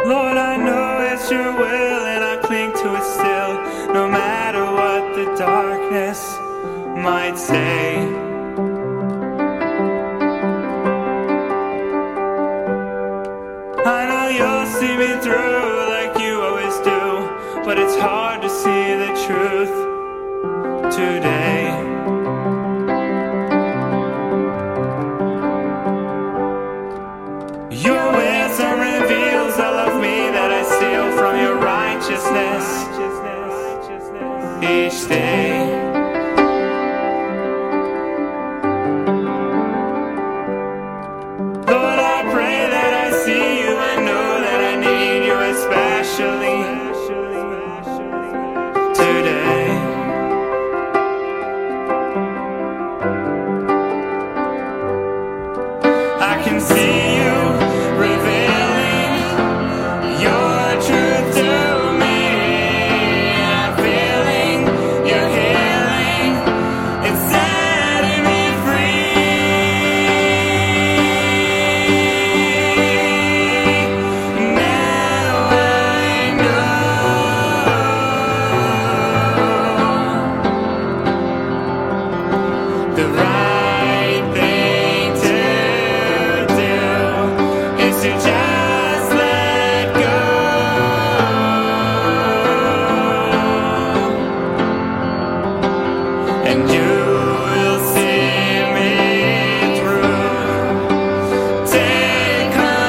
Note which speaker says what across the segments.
Speaker 1: Lord, I know it's your will and I cling to it still, no matter what the darkness might say. I know you'll see me through like you always do, but it's hard to see the truth today. Your wisdom reveals all of me that I steal from your righteousness each day. Lord, I pray that I see you and know that I need you especially today. I can see you revealing your truth to me. I'm feeling your healing. It's setting me free. Now I know the right thing to just let go, and you will see me through. Take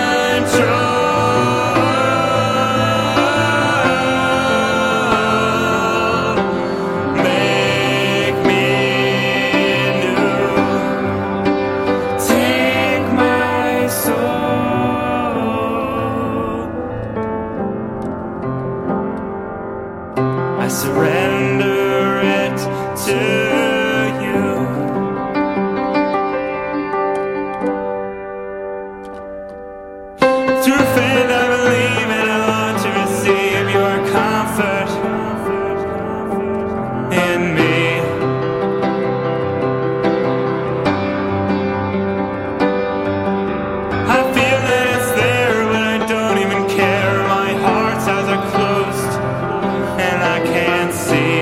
Speaker 1: control, make me new, take my soul. I surrender it to you. Through faith I believe and I long to receive your comfort in me. I feel that it's there, but I don't even care. My heart's eyes are closed and I can't see.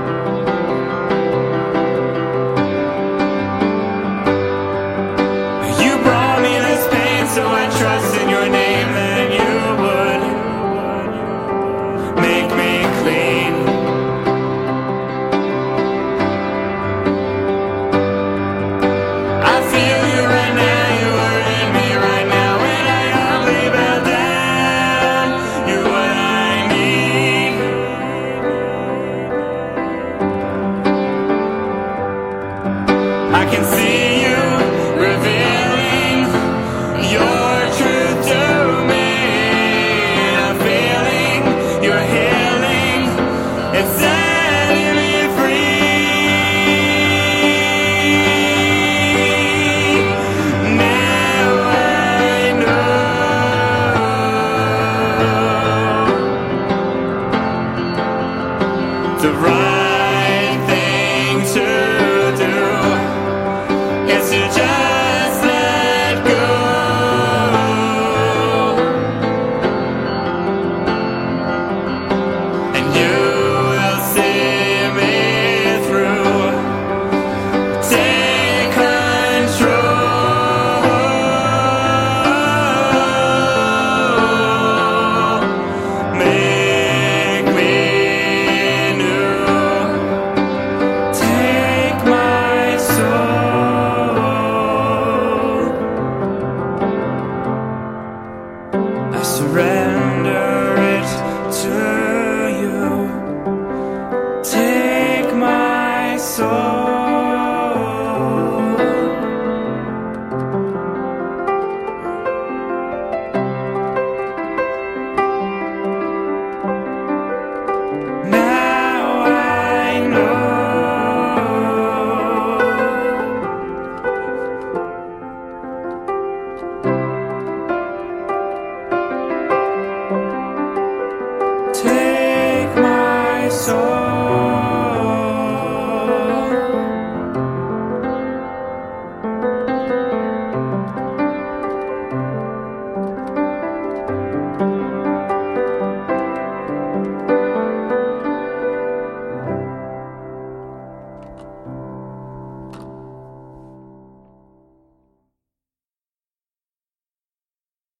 Speaker 1: You brought me this pain, so I trust in your name that you would make me clean. I feel you right now, you are in me right now, and I humbly bow down. You're what I need. I can see you revealing your truth to me. I'm feeling your healing. It's setting me free. Now I know the right thing to do is to just let go, and you will see me through. Take control, make me new, take my soul. I surrender